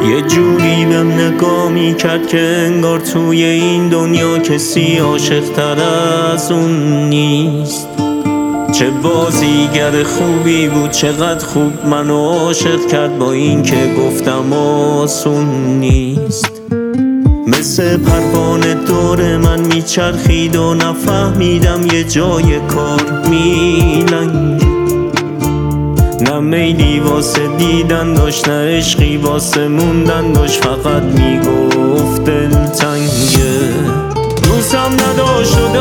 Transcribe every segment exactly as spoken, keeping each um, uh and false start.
یه جوری بهم نگاه میکرد که انگار توی این دنیا کسی عاشق‌تر از اون نیست. چه بازیگر خوبی بود، چقدر خوب منو عاشق کرد، با این که گفتم آسون نیست. مثل پروانه دور من میچرخید و نفهمیدم یه جای کار میلنگه. نه میلی واسه دیدن داشت، نه عشقی واسه موندن داشت، فقط میگفت دلتنگه. دوستم نداشت و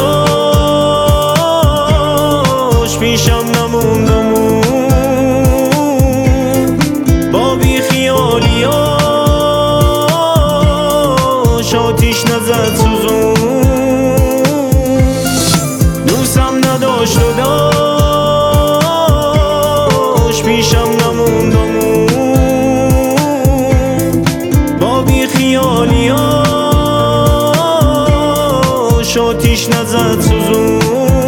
داشت، پیشم نموند و موند، با بی خیالیاش آتیش نزد سوزون. دوستم نداشت و داشت، پیشم نموند و موند، با بی خیالیاش آتیش نزد سوزون.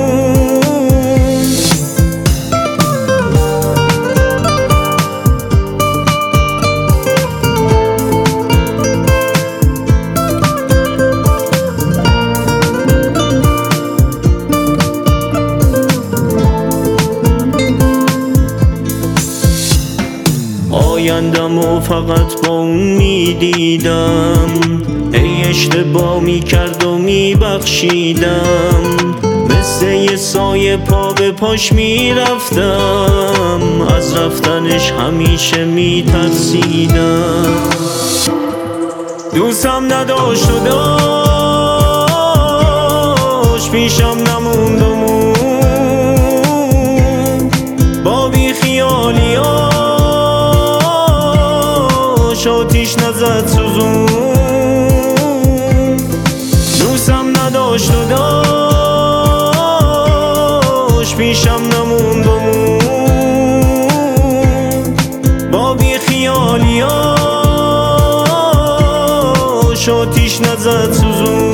آیندم و فقط با اون میدیدم، ای اشتباه میکرد و میبخشیدم، مثل یه سایه پا به پاش میرفتم، از رفتنش همیشه میترسیدم. دوستم نداشت و داشت، پیشم نموند و موند، با بی خیالیاش آتیش نزد سوزون. دوستم نداشت و داشت، پیشم نموند و موند، با بی خیالیاش آتیش نزد سوزون.